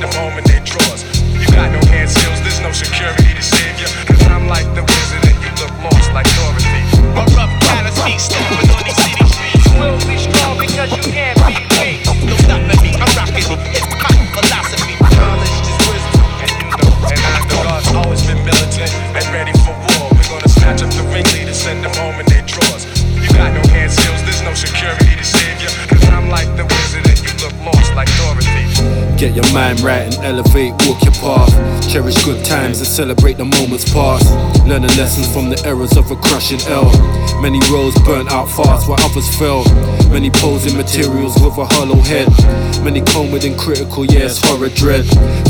send them home in their drawers. You got no hand seals, there's no security to save you. Cause I'm like the wizard and you look lost like Dorothy. My rough callous feet stomping on these city streets. You will be strong because you can't be weak. No stopping me, I'm rocking hip-hop philosophy. Knowledge is wisdom, and you know, and I know God's always been militant and ready for war. We're gonna snatch up the ringleaders, send them home in their drawers. You got no hand seals, there's no security to save you. Cause I'm like the wizard and you look lost like Dorothy. Get your mind right and elevate, walk your path. Cherish good times and celebrate the moments past. Learning lessons from the errors of a crushing L. Many roads burnt out fast while others fell. Many posing materials with a hollow head. Many combed and critical, yes, horror dread.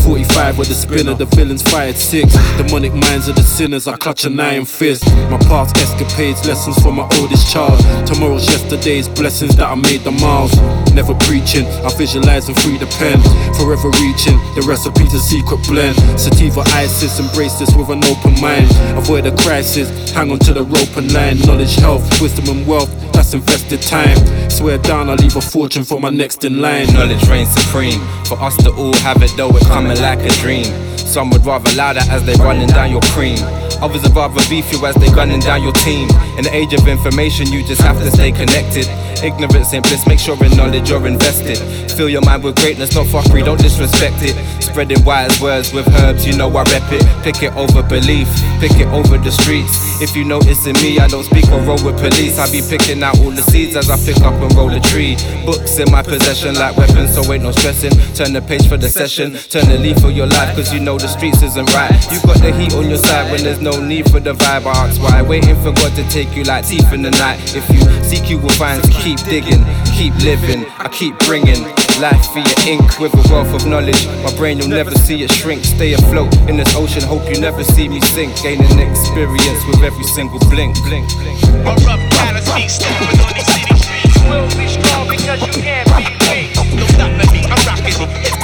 45 with the spinner, the villains fired 6. Demonic minds of the sinners, I clutch an iron fist. My past escapades, lessons from my oldest child. Tomorrow's yesterday's blessings that I made the miles. Never preaching, I visualize and free the pen. Forever reaching, the recipe's a secret blend. Sativa Isis, embrace this with an open mind. Avoid a crisis, hang on to the rope and line. Knowledge, health, wisdom and wealth, that's invested time. Swear down, I'll leave a fortune for my next in line. Knowledge reigns supreme, for us to all have it though it coming like a dream. Some would rather allow that as they running down your cream. Others would rather beef you as they gunning down your team. In the age of information, you just have to stay connected. Ignorance ain't bliss, make sure in knowledge you're invested. Fill your mind with greatness, not fuckery, don't disrespect it. Spreading wise words with herbs, you know I rep it. Pick it over belief, pick it over the streets. If you noticing me, I don't speak or roll with police. I be picking out all the seeds as I pick up and roll a tree. Books in my possession like weapons, so ain't no stressing. Turn the page for the session, turn the leaf for your life, cause you know the streets isn't right. You got the heat on your side when there's no need for the vibe. I ask why, waiting for God to take you like teeth in the night. If you seek, you will find, so keep digging, keep living, I keep bringing life for your ink with a wealth of knowledge. My brain, you'll never see it shrink. Stay afloat in this ocean, hope you never see me sink. Gaining experience with every single blink. My rough callous feet stomping on these city streets. You will be strong because you can't be weak. No stopping me, I'm rocking